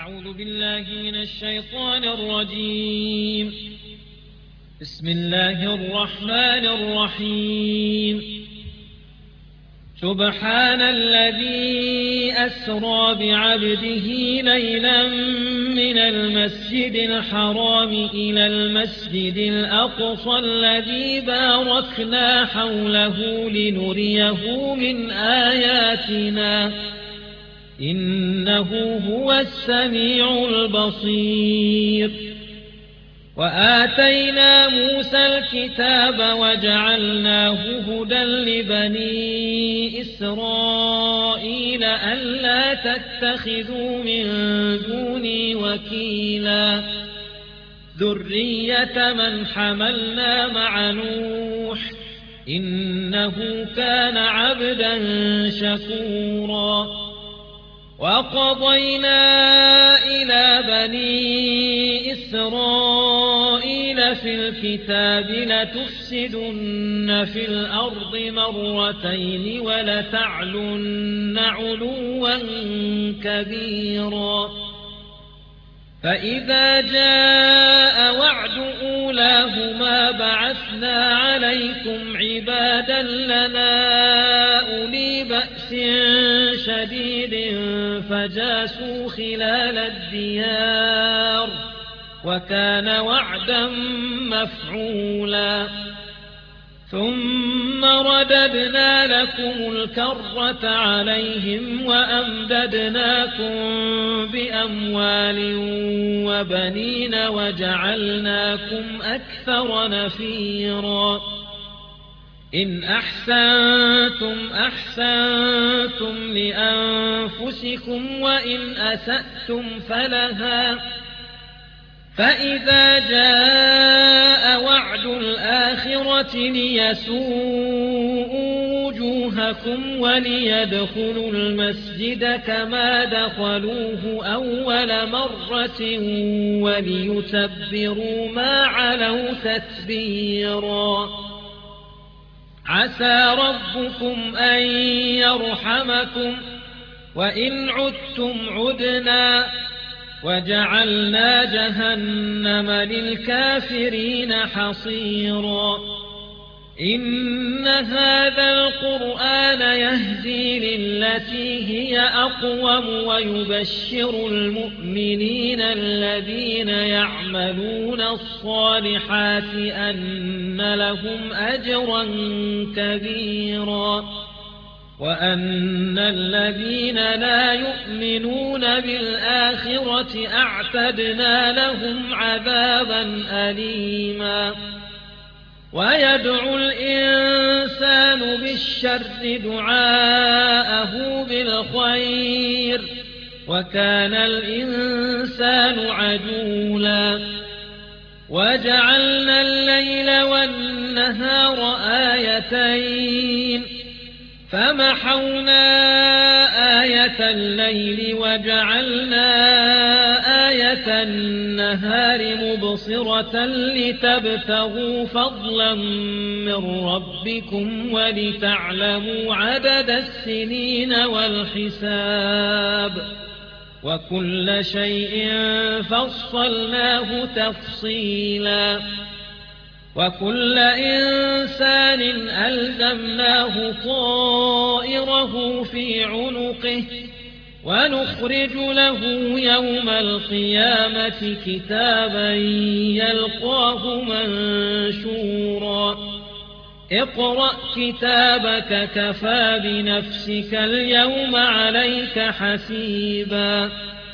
أعوذ بالله من الشيطان الرجيم. بسم الله الرحمن الرحيم. سبحان الذي أسرى بعبده ليلا من المسجد الحرام إلى المسجد الأقصى الذي باركنا حوله لنريه من آياتنا إنه هو السميع البصير. وآتينا موسى الكتاب وجعلناه هدى لبني إسرائيل ألا تتخذوا من دوني وكيلا ذرية من حملنا مع نوح إنه كان عبدا شكورا. وقضينا إلى بني إسرائيل في الكتاب لتفسدن في الأرض مرتين ولتعلن علوا كبيرا. فإذا جاء وعد أولاهما بعثنا عليكم عبادا لنا أولي بأس شديد فجاسوا خلال الديار وكان وعدا مفعولا. ثم رددنا لكم الكرة عليهم وأمددناكم بأموال وبنين وجعلناكم أكثر نفيرا. إن أحسنتم أحسنتم لأنفسكم وإن أسأتم فلها. فإذا جاء وعد الآخرة ليسوءوا وجوهكم وليدخلوا المسجد كما دخلوه أول مرة وليتبروا ما علوا تتبيرا. عسى ربكم أن يرحمكم وإن عدتم عدنا وجعلنا جهنم للكافرين حصيرا. إن هذا القرآن يهدي للتي هي أقوم ويبشر المؤمنين الذين يعملون الصالحات أن لهم أجرا كبيرا وأن الذين لا يؤمنون بالآخرة أعتدنا لهم عذابا أليما. ويدعو الإنسان بالشر دعاءه بالخير وكان الإنسان عجولا. وجعلنا الليل والنهار آيتين فمحونا آية الليل وجعلنا آية النهار مبصرة لتبتغوا فضلا من ربكم ولتعلموا عدد السنين والحساب وكل شيء فصلناه تفصيلا. وكل إنسان ألزمناه طائره في عنقه ونخرج له يوم القيامة كتابا يلقاه منشورا. اقرأ كتابك كفى بنفسك اليوم عليك حسيبا.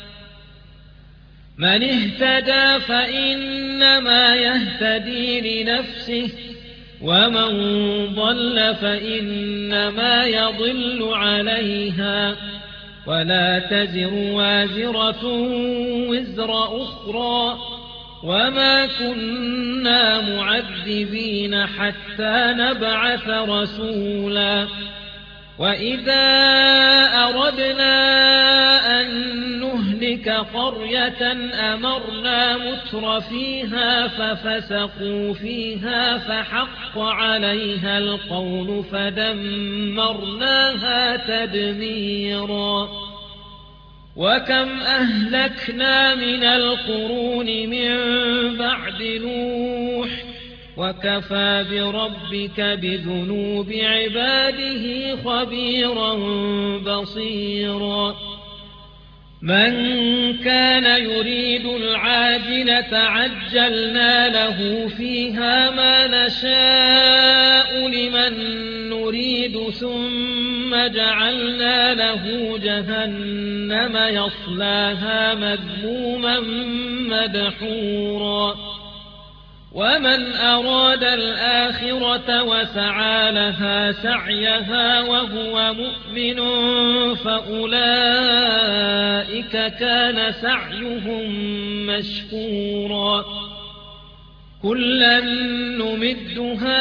من اهتدى فإنما يهتدي لنفسه ومن ضل فإنما يضل عليها ولا تزر وازرة وزر أخرى وما كنا معذبين حتى نبعث رسولا. وإذا أردنا أن نهلك قرية أمرنا متر فيها ففسقوا فيها فحق عليها القول فدمرناها تدميرا. وكم أهلكنا من القرون من بعد نوح وكفى بربك بذنوب عباده خبيرا بصيرا من كان يريد العاجلة عجلنا له فيها ما نشاء لمن نريد ثم جعلنا له جهنم يصلاها مذموما مدحورا ومن أراد الآخرة وسعى لها سعيها وهو مؤمن فأولئك كان سعيهم مشكورا كلا نمد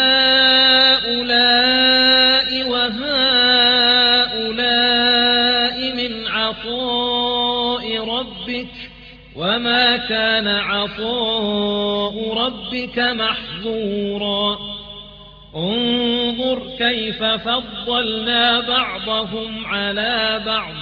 هؤلاء وهؤلاء من عطاء ربك وما كان عطاء ربك محظورا انظر كيف فضلنا بعضهم على بعض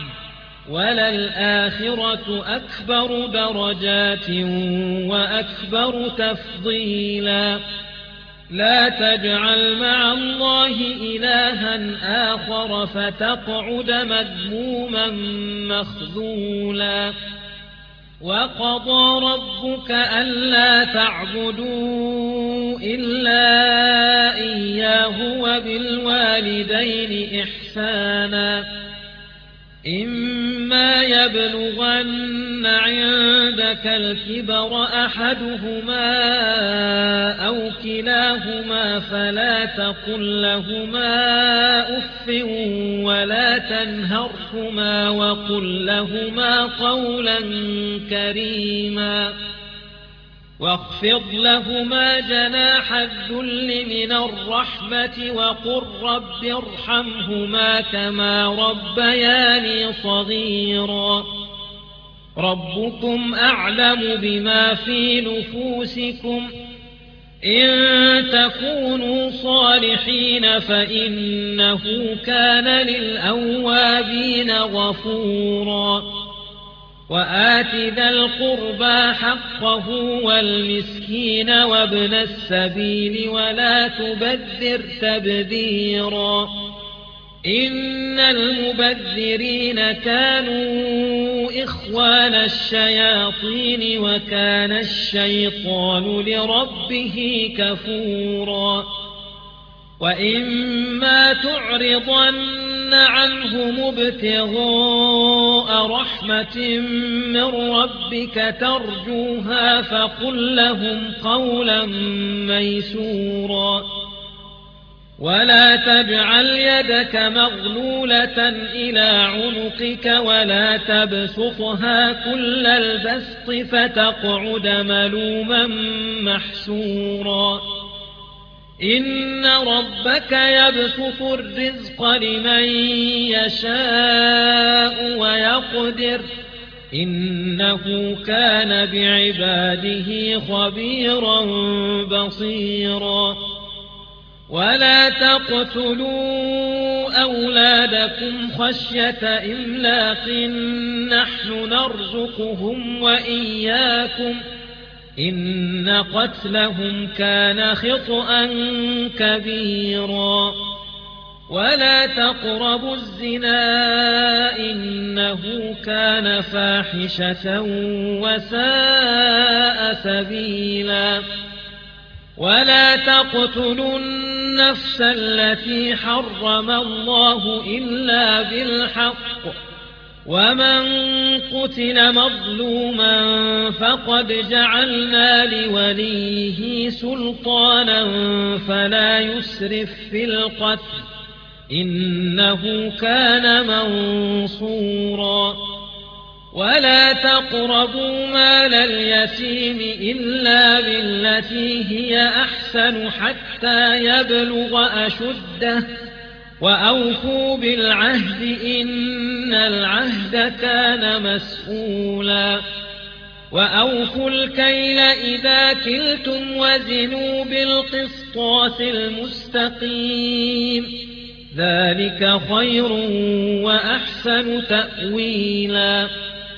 وللآخرة أكبر درجات وأكبر تفضيلا لا تجعل مع الله إلها آخر فتقعد مذموما مخذولا وقضى ربك ألا تعبدوا إلا إياه وبالوالدين إحسانا إما يبلغن عندك الكبر أحدهما أو كلاهما فلا تقل لهما أف ولا تنهرهما وقل لهما قولا كريما واخفض لهما جناح الذل من الرحمة وقل رب ارحمهما كما ربياني صغيرا ربكم أعلم بما في نفوسكم إن تكونوا صالحين فإنه كان للأوابين غفورا وآت ذا القربى حقه والمسكين وابن السبيل ولا تبذر تبذيرا إن المبذرين كانوا إخوان الشياطين وكان الشيطان لربه كفورا وإما تعرضن عنهم ابتغاء رحمة من ربك ترجوها فقل لهم قولا ميسورا ولا تجعل يدك مغلولة إلى عنقك ولا تبسطها كل البسط فتقعد ملوما محسورا إن ربك يبسط الرزق لمن يشاء ويقدر إنه كان بعباده خبيرا بصيرا ولا تقتلوا أولادكم خشية إملاق نحن نرزقهم وإياكم إن قتلهم كان خطأ كبيرا ولا تقربوا الزنا إنه كان فاحشة وساء سبيلا ولا تقتلوا النفس التي حرم الله إلا بالحق ومن قتل مظلوما فقد جعلنا لوليه سلطانا فلا يسرف في القتل إنه كان منصورا ولا تقربوا مال اليتيم إلا بالتي هي أحسن حتى يبلغ أشده وأوفوا بالعهد إن العهد كان مسؤولا وأوفوا الكيل إذا كلتم وزنوا بالقسطاس المستقيم ذلك خير وأحسن تأويلا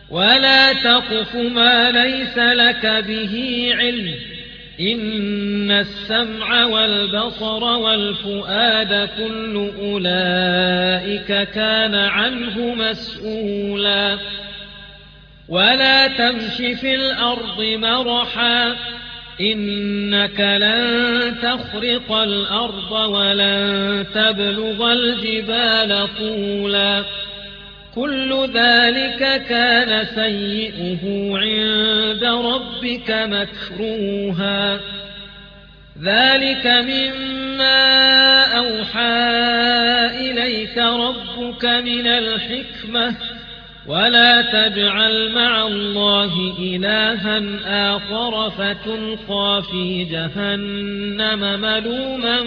ولا تقف ما ليس لك به علم إن السمع والبصر والفؤاد كل أولئك كان عنه مسؤولا ولا تمش في الأرض مرحا إنك لن تخرق الأرض ولن تبلغ الجبال طولا كل ذلك كان سيئه عند ربك مكروها ذلك مما أوحى إليك ربك من الحكمة ولا تجعل مع الله إلها آخر فتلقى في جهنم ملوما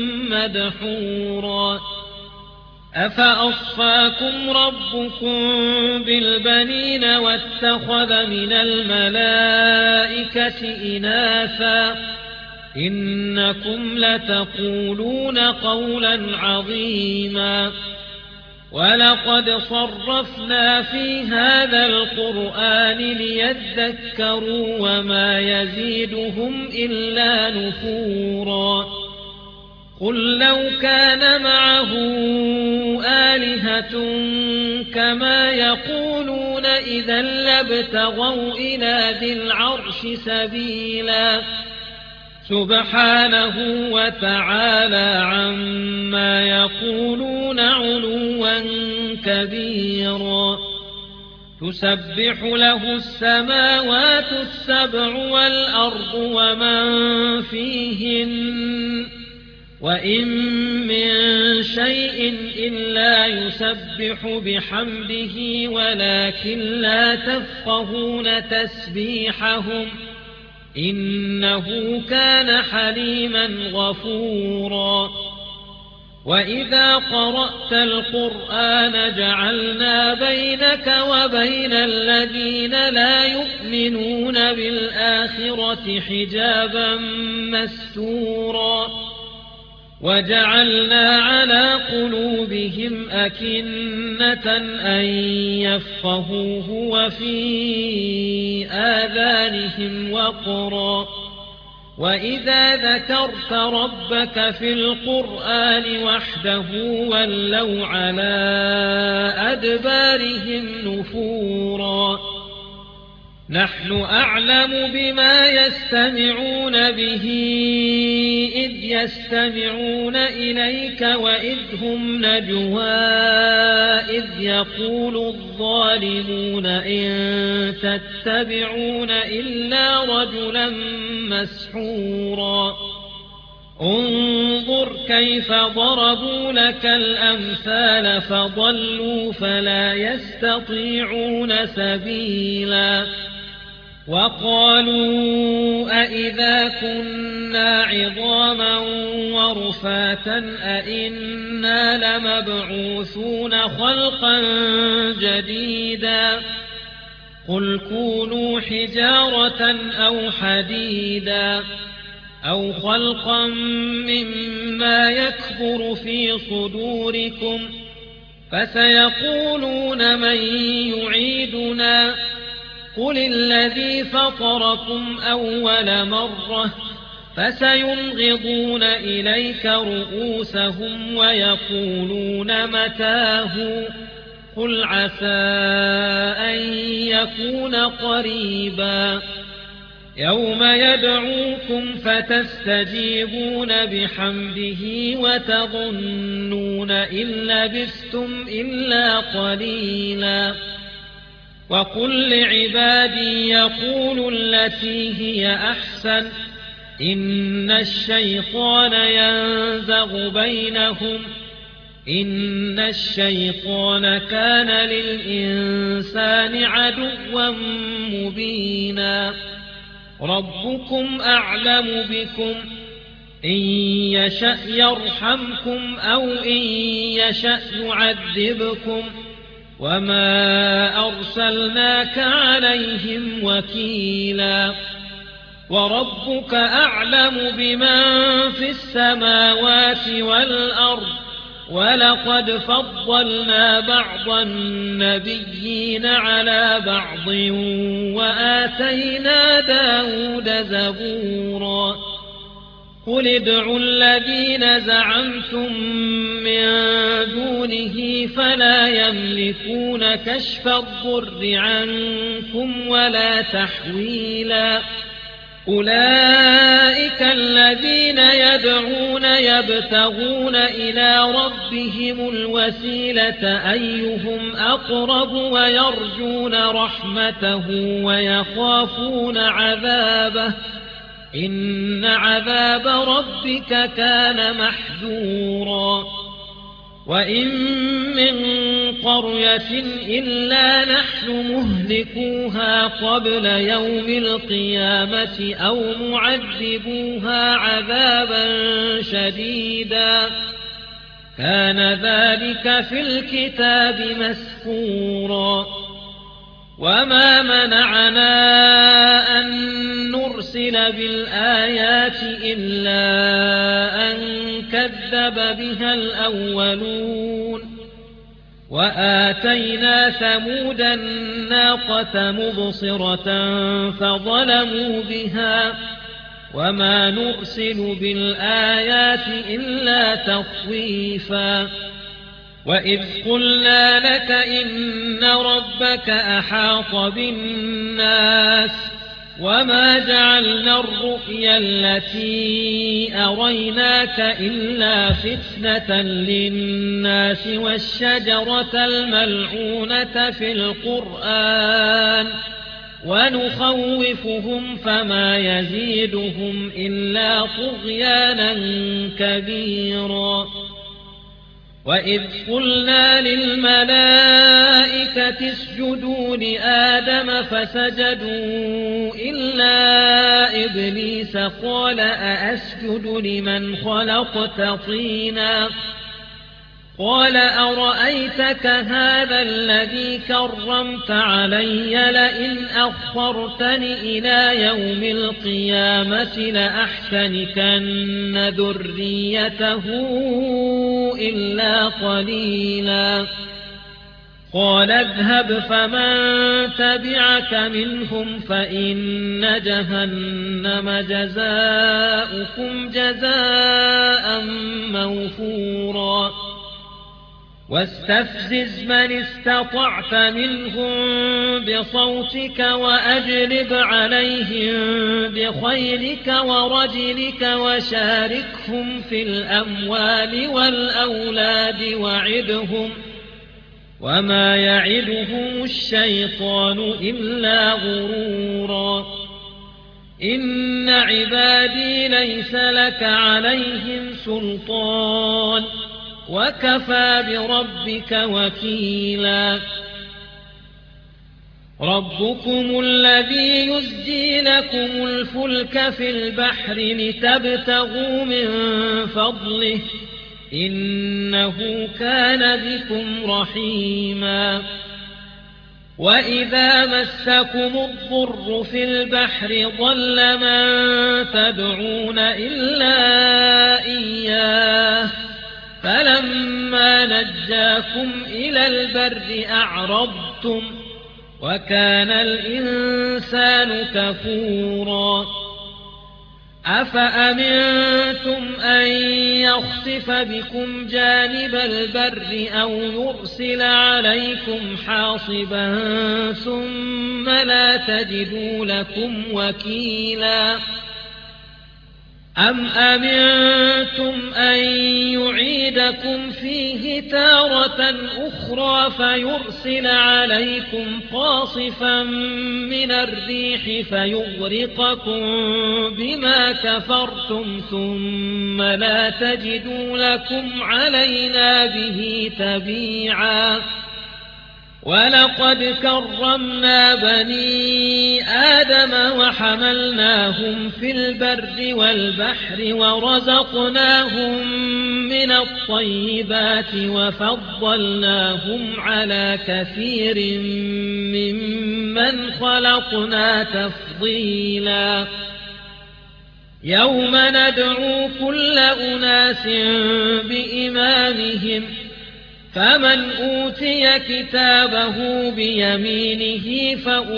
مدحورا أفأصفاكم ربكم بالبنين واتخذ من الملائكة إناثا إنكم لتقولون قولا عظيما ولقد صرفنا في هذا القرآن ليذكروا وما يزيدهم إلا نفورا قل لو كان معه آلهة كما يقولون إذا لابتغوا إلى ذي العرش سبيلا سبحانه وتعالى عما يقولون علوا كبيرا تسبح له السماوات السبع والأرض ومن فيهن وإن من شيء إلا يسبح بحمده ولكن لا تفقهون تسبيحهم إنه كان حليما غفورا وإذا قرأت القرآن جعلنا بينك وبين الذين لا يؤمنون بالآخرة حجابا مستورا وجعلنا على قلوبهم أكنة أن يفقهوه وفي آذانهم وقرا وإذا ذكرت ربك في القرآن وحده ولوا على أدبارهم نفورا نحن أعلم بما يستمعون به إذ يستمعون إليك وإذ هم نجوى إذ يقول الظالمون إن تتبعون إلا رجلا مسحورا انظر كيف ضربوا لك الأمثال فضلوا فلا يستطيعون سبيلا وقالوا أئذا كنا عظاما ورفاتا أئنا لمبعوثون خلقا جديدا قل كونوا حجارة أو حديدا أو خلقا مما يكبر في صدوركم فسيقولون من يعيدنا قل الذي فطركم أول مرة فسينغضون إليك رؤوسهم ويقولون متاه قل عسى أن يكون قريبا يوم يدعوكم فتستجيبون بحمده وتظنون إن لبثتم إلا قليلا وقل لعبادي يقولوا التي هي أحسن إن الشيطان ينزغ بينهم إن الشيطان كان للإنسان عدوا مبينا ربكم أعلم بكم إن يشأ يرحمكم أو إن يشأ يعذبكم وما أرسلناك عليهم وكيلا وربك أعلم بمن في السماوات والأرض ولقد فضلنا بعض النبيين على بعض وآتينا داود زبورا قل ادعوا الذين زعمتم من دونه فلا يملكون كشف الضر عنكم ولا تحويلا أولئك الذين يدعون يبتغون إلى ربهم الوسيلة أيهم أقرب ويرجون رحمته ويخافون عذابه إن عذاب ربك كان محذورا وإن من قرية إلا نحن مهلكوها قبل يوم القيامة أو معذبوها عذابا شديدا كان ذلك في الكتاب مسطورا وما منعنا أن نرسل بالآيات إلا أن كذب بها الأولون وآتينا ثمود الناقة مبصرة فظلموا بها وما نرسل بالآيات إلا تخويفا وإذ قلنا لك إن ربك أحاط بالناس وما جعلنا الرؤيا التي أريناك إلا فتنة للناس والشجرة الملعونة في القرآن ونخوفهم فما يزيدهم إلا طغيانا كبيرا وإذ قلنا للملائكة اسجدوا لآدم فسجدوا إلا إبليس قال أأسجد لمن خلقت طينا قال أرأيتك هذا الذي كرمت علي لئن أخرتني إلى يوم القيامة لأحتنكن ذريته إلا قليلا قال اذهب فمن تبعك منهم فإن جهنم جزاؤكم جزاء موفورا واستفزز من استطعت منهم بصوتك وأجلب عليهم بخيلك ورجلك وشاركهم في الأموال والأولاد وعدهم وما يعدهم الشيطان إلا غرورا إن عبادي ليس لك عليهم سلطان وكفى بربك وكيلا ربكم الذي يزجي لكم الفلك في البحر لتبتغوا من فضله إنه كان بكم رحيما وإذا مسكم الضر في البحر ضل من تدعون إلا إياه فلما نجاكم إلى البر أعرضتم وكان الإنسان كفورا أفأمنتم أن يخسف بكم جانب البر أو يرسل عليكم حاصبا ثم لا تجدوا لكم وكيلا أم أمنتم أن يعيدكم فيه تارة أخرى فيرسل عليكم قاصفا من الريح فيغرقكم بما كفرتم ثم لا تجدوا لكم علينا به تبيعا ولقد كرمنا بني آدم وحملناهم في البر والبحر ورزقناهم من الطيبات وفضلناهم على كثير ممن خلقنا تفضيلا يوم ندعو كل أناس بإمامهم فمن أوتي كتابه بيمينه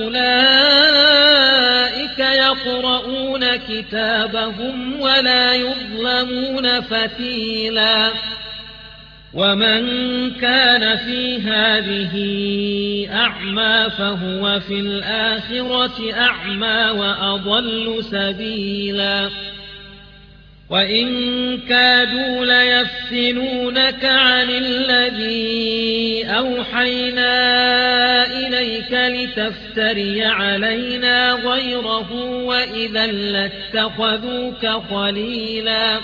فأولئك يقرؤون كتابهم ولا يظلمون فتيلا ومن كان في هذه أعمى فهو في الآخرة أعمى وأضل سبيلا وإن كادوا ليفتنونك عن الذي أوحينا إليك لتفتري علينا غيره وإذا لاتخذوك خليلا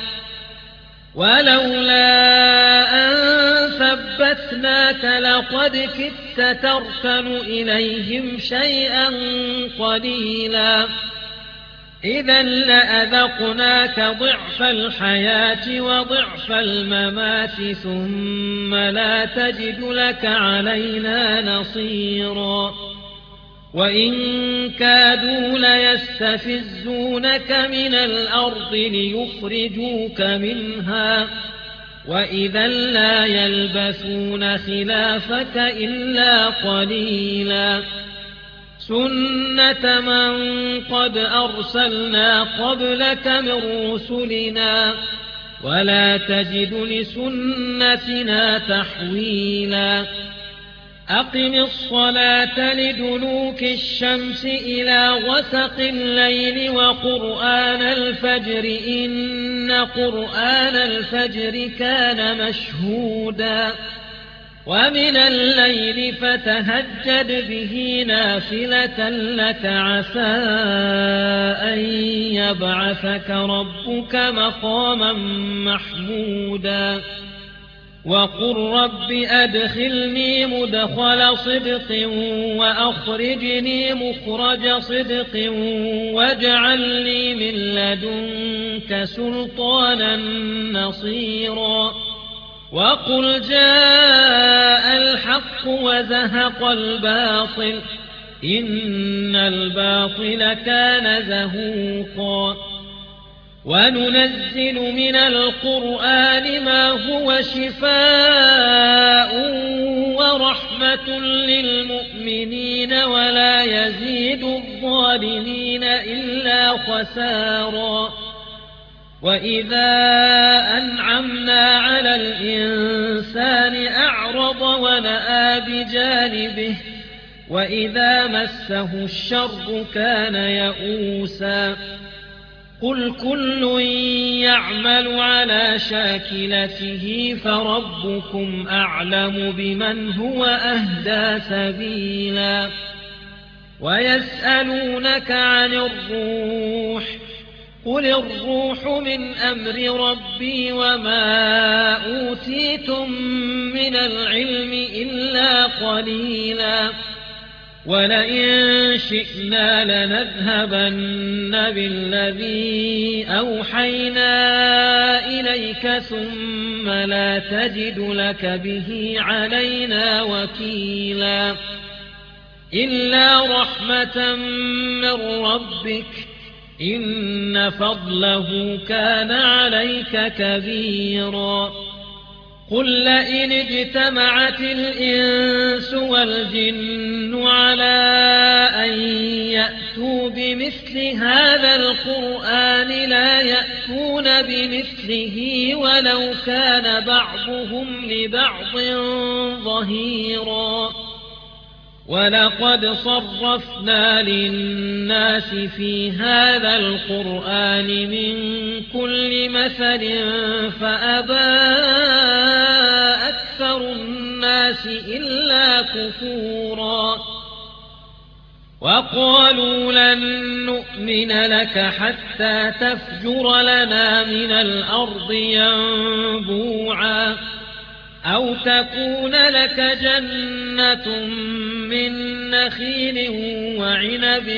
ولولا أن ثبتناك لقد كدت تركن إليهم شيئا قليلا إذا لأذقناك ضعف الحياة وضعف الممات ثم لا تجد لك علينا نصيرا وإن كادوا ليستفزونك من الأرض ليخرجوك منها وإذا لا يلبثون خلافك إلا قليلا سنة من قد أرسلنا قبلك من رسلنا ولا تجد لسنتنا تحويلا أقم الصلاة لدلوك الشمس إلى غسق الليل وقرآن الفجر إن قرآن الفجر كان مشهودا ومن الليل فتهجد به نافلة لك عسى أن يبعثك ربك مقاما محمودا وقل رب أدخلني مدخل صدق وأخرجني مخرج صدق واجعل لي من لدنك سلطانا نصيرا وقل جاء الحق وزهق الباطل إن الباطل كان زهوقا وننزل من القرآن ما هو شفاء ورحمة للمؤمنين ولا يزيد الظالمين إلا خسارا وإذا أنعمنا على الإنسان أعرض ونأى بجانبه وإذا مسه الشر كان يئوسا قل كل يعمل على شاكلته فربكم أعلم بمن هو أهدى سبيلا ويسألونك عن الروح قل الروح من أمر ربي وما أوتيتم من العلم إلا قليلا ولئن شئنا لنذهبن بالذي أوحينا إليك ثم لا تجد لك به علينا وكيلا إلا رحمة من ربك إن فضله كان عليك كبيرا قل لئن اجتمعت الإنس والجن على أن يأتوا بمثل هذا القرآن لا يأتون بمثله ولو كان بعضهم لبعض ظهيرا ولقد صرفنا للناس في هذا القرآن من كل مثل فأبى أكثر الناس إلا كفورا وقالوا لن نؤمن لك حتى تفجر لنا من الأرض ينبوعا أو تكون لك جنة من نخيل وعنب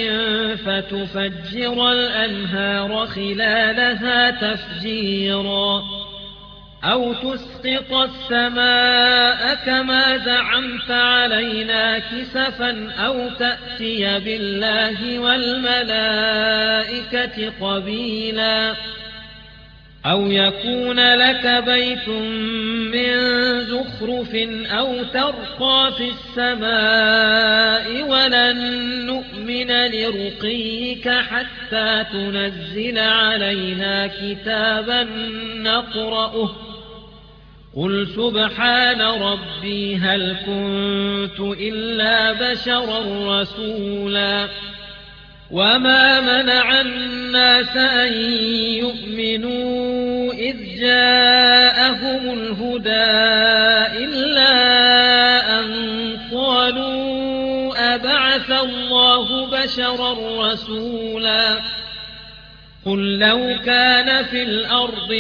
فتفجر الأنهار خلالها تفجيرا أو تسقط السماء كما زعمت علينا كسفا أو تأتي بالله والملائكة قبيلا أو يكون لك بيت من زخرف أو ترقى في السماء ولن نؤمن لرقيك حتى تنزل علينا كتابا نقرأه قل سبحان ربي هل كنت إلا بشرا رسولا وما منع الناس أن يؤمنوا إذ جاءهم الهدى إلا أن قالوا أبعث الله بشرا رسولا قل لو كان في الأرض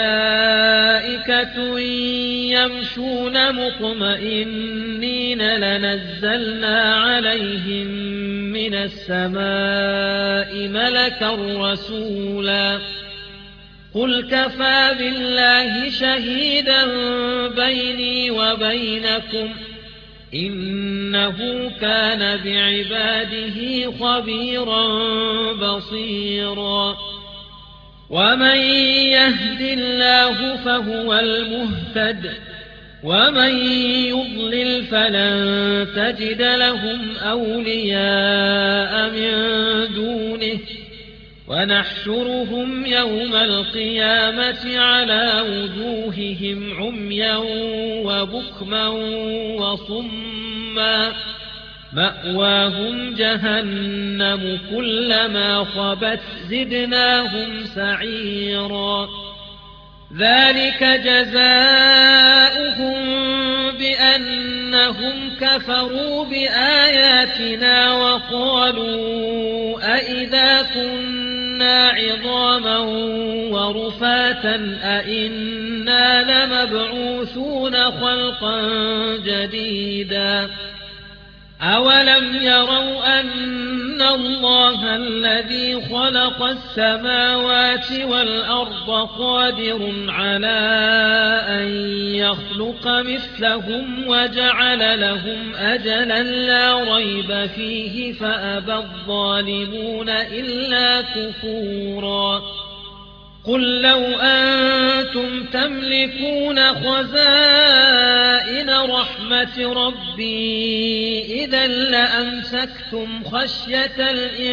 ملائكة يمشون مطمئنين لنزلنا عليهم من السماء ملكا رسولا قل كفى بالله شهيدا بيني وبينكم إنه كان بعباده خبيرا بصيرا ومن يهد الله فهو المهتد ومن يضلل فلن تجد لهم أولياء من دونه ونحشرهم يوم القيامة على وجوههم عميا وبكما وصما مأواهم جهنم كلما خبت زدناهم سعيرا ذلك جزاؤهم بأنهم كفروا بآياتنا وقالوا أئذا كنا عظاما ورفاتا أئنا لمبعوثون خلقا جديدا أولم يروا أن الله الذي خلق السماوات والأرض قادر على أن يخلق مثلهم وجعل لهم أجلا لا ريب فيه فأبى الظالمون إلا كفورا قل لو أنتم تملكون خزائن رحمة ربي إذا لأمسكتم خشية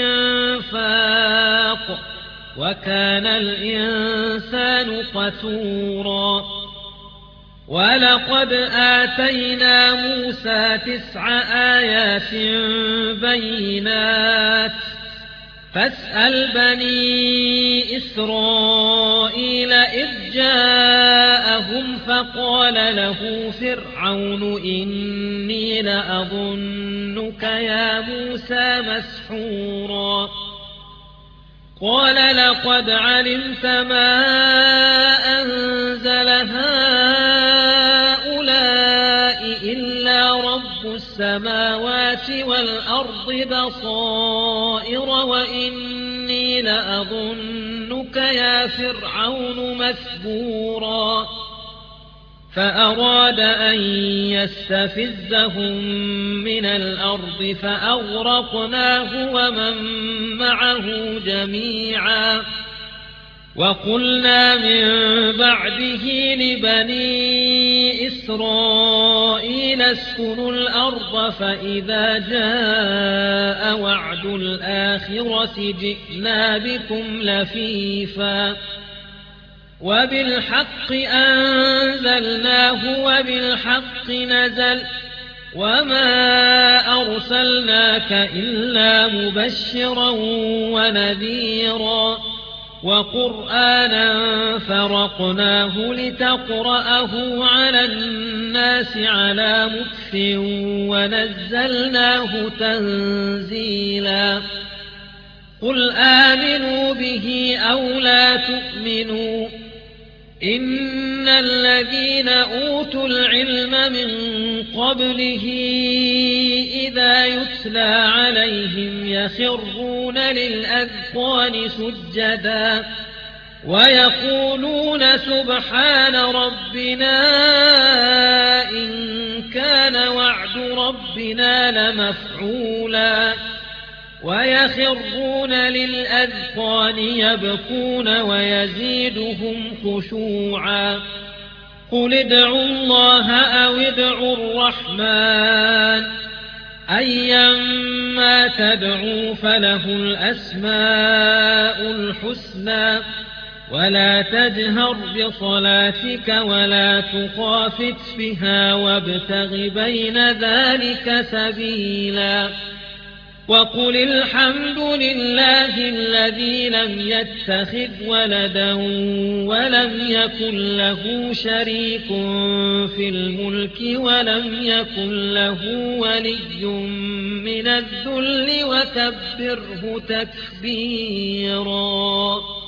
الإنفاق وكان الإنسان قتورا ولقد آتينا موسى 9 آيات بينات فاسأل بني إسرائيل إذ جاءهم فقال له فرعون إني لأظنك يا موسى مسحورا قال لقد علمت ما أنزل هؤلاء إلا رب السماوات والأرض بصائر وإني لأظنك يا فرعون مثبورا فأراد أن يستفزهم من الأرض فأغرقناه ومن معه جميعا وقلنا من بعده لبني إسرائيل اسكنوا الأرض فإذا جاء وعد الآخرة جئنا بكم لفيفا وبالحق أنزلناه وبالحق نزل وما أرسلناك إلا مبشرا ونذيرا وقرآنا فرقناه لتقرأه على الناس على مكث ونزلناه تنزيلا قل آمنوا به أو لا تؤمنوا إن الذين أوتوا العلم من قبله إذا يتلى عليهم يخرون للأذقان سجدا ويقولون سبحان ربنا إن كان وعد ربنا لمفعولا ويخرون للأذقان يبكون ويزيدهم خشوعا قل ادعوا الله أو ادعوا الرحمن أيما تدعوا فله الأسماء الحسنى ولا تجهر بصلاتك ولا تخافت بها وابتغ بين ذلك سبيلا وقل الحمد لله الذي لم يتخذ ولدا ولم يكن له شريك في الملك ولم يكن له ولي من الذل وكبره تكبيرا.